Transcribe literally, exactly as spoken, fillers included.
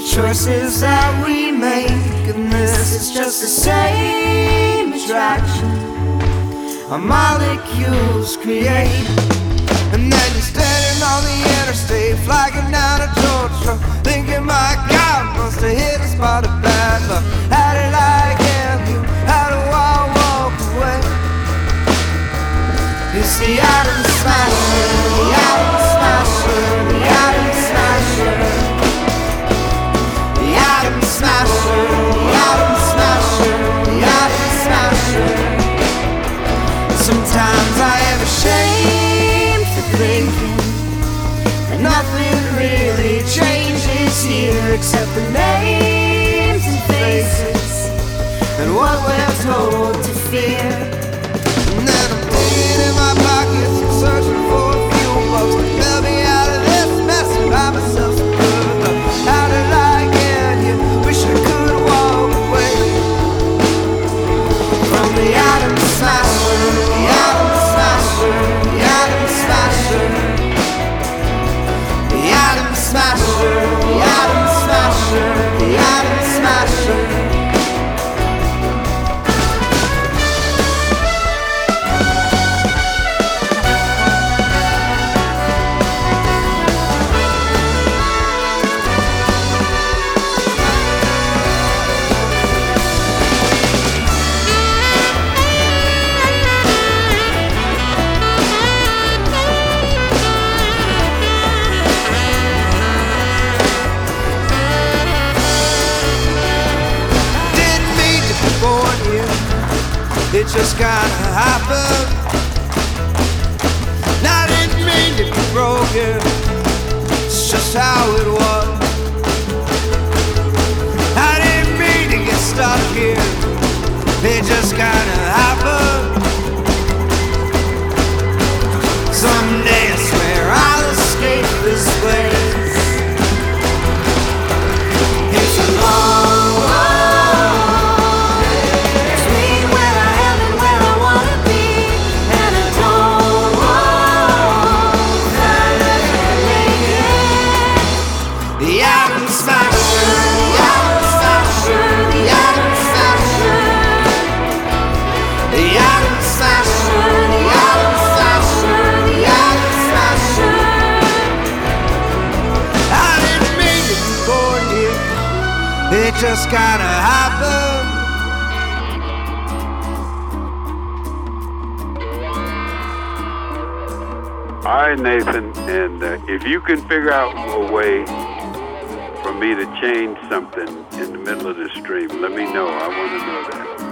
choices that we make, and this is just the same attraction our molecules create. And then you're standing on the interstate, flagging down a Georgia, thinking, my God, must have hit a spot of bad luck. How did I get here? How do I walk away? It's the atom smasher, the atom smasher, the atom smasher, the atom smasher, the atom smasher, the atom smasher. Sometimes I am ashamed for thinking that nothing really changes here except the names and faces and what we're told to fear. And then I'm digging in my pockets and searching for a few bucks to bail me out of this mess and buy myself some good luck. How did I get here? Wish I could walk away from the atom smasher, the atom smasher, the atom smasher, the atom smasher, the atom smasher, the atom smasher. It just kinda happened. I didn't mean to be broken, it's just how it was. I didn't mean to get stuck here, it just kinda happened. Someday I swear I'll escape this place. It's a long road between where I am and where I wanna be, and I don't want that naked. The atom smasher, the atom smasher, the atom smasher, the atom smasher, the atom smasher, the atom smasher. I didn't mean to be born here, it just kinda happened. All right, Nathan, and uh, if you can figure out a way for me to change something in the middle of the stream, let me know. I want to know that.